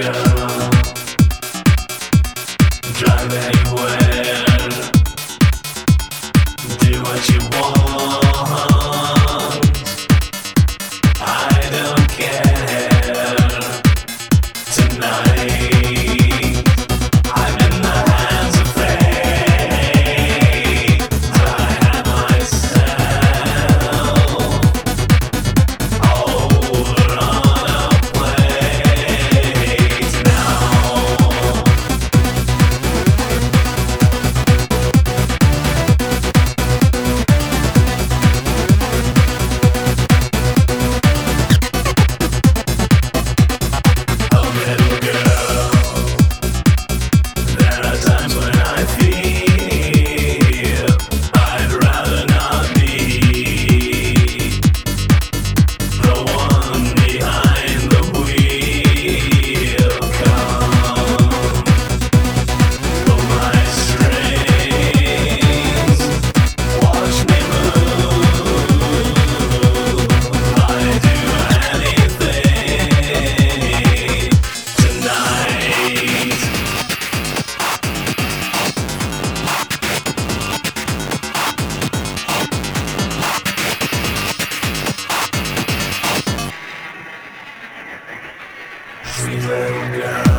girl, drive anywhere, do what you want. I don't care. Tonight, I'm in the hands of fate. I have myself over on a plate now. A little girl, there are times when I feel I'd rather not be the one behind the wheel. Come, pull my strings, watch me move. I'd do anything tonight. Sweet little girl.